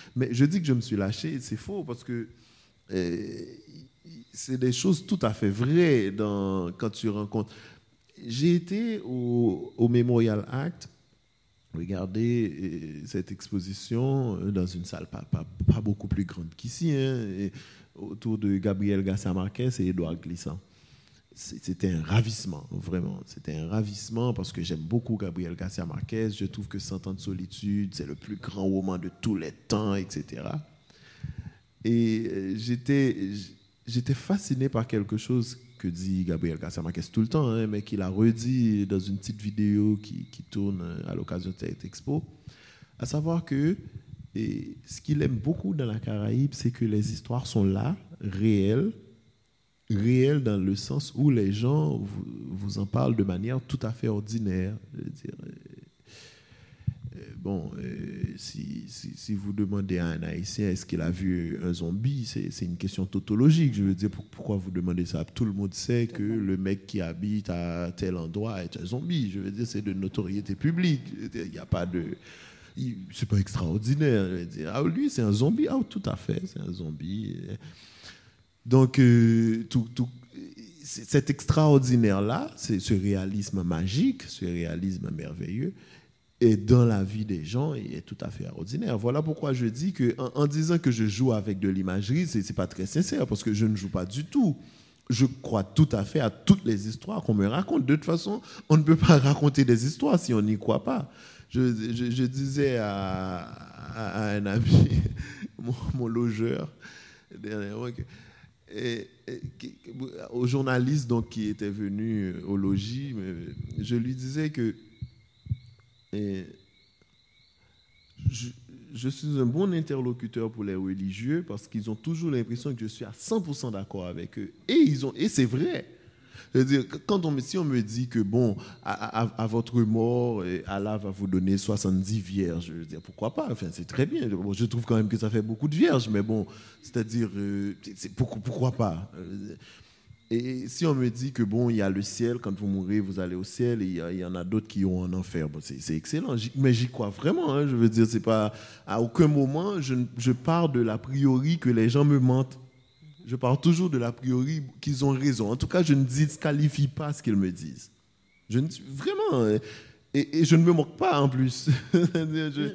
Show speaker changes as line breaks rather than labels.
Mais je dis que je me suis lâché, c'est faux, parce que c'est des choses tout à fait vraies quand tu rencontres. J'ai été au Memorial Act, regarder cette exposition dans une salle pas beaucoup plus grande qu'ici, autour de Gabriel Garcia Marquez et Édouard Glissant. C'était un ravissement, vraiment. C'était un ravissement parce que j'aime beaucoup Gabriel Garcia Marquez. Je trouve que 100 ans de solitude, c'est le plus grand roman de tous les temps, etc. Et j'étais fasciné par quelque chose que dit Gabriel Garcia Marquez tout le temps, mais qu'il a redit dans une petite vidéo qui tourne à l'occasion de cette expo, à savoir que ce qu'il aime beaucoup dans la Caraïbe, c'est que les histoires sont là, réelles dans le sens où les gens vous en parlent de manière tout à fait ordinaire. Je veux dire, si vous demandez à un Haïtien est-ce qu'il a vu un zombie, c'est une question tautologique. Je veux dire, pourquoi vous demandez ça? Tout le monde sait que le mec qui habite à tel endroit est un zombie. Je veux dire, c'est de notoriété publique. Il n'y a pas de... C'est pas extraordinaire. Je veux dire, lui, c'est un zombie. Tout à fait, c'est un zombie. Donc, cet extraordinaire-là, c'est ce réalisme magique, ce réalisme merveilleux, et dans la vie des gens, il est tout à fait ordinaire. Voilà pourquoi je dis qu'en disant que je joue avec de l'imagerie, ce n'est pas très sincère, parce que je ne joue pas du tout. Je crois tout à fait à toutes les histoires qu'on me raconte. De toute façon, on ne peut pas raconter des histoires si on n'y croit pas. Je disais à un ami, mon logeur, dernièrement, au journaliste donc, qui était venu au logis, je lui disais que je suis un bon interlocuteur pour les religieux parce qu'ils ont toujours l'impression que je suis à 100% d'accord avec eux. Et c'est vrai. C'est-à-dire, si on me dit que, bon, à votre mort, Allah va vous donner 70 vierges, je veux dire, pourquoi pas? Enfin, c'est très bien. Bon, je trouve quand même que ça fait beaucoup de vierges, mais bon, c'est-à-dire, pourquoi pas? Et si on me dit que, bon, il y a le ciel, quand vous mourrez, vous allez au ciel, et il y en a d'autres qui ont un enfer, bon, c'est excellent. Mais j'y crois vraiment, hein, je veux dire, c'est pas... À aucun moment, je pars de l'a priori que les gens me mentent. Je pars toujours de l'a priori qu'ils ont raison. En tout cas, je ne disqualifie pas ce qu'ils me disent. Vraiment. Et je ne me moque pas, en plus.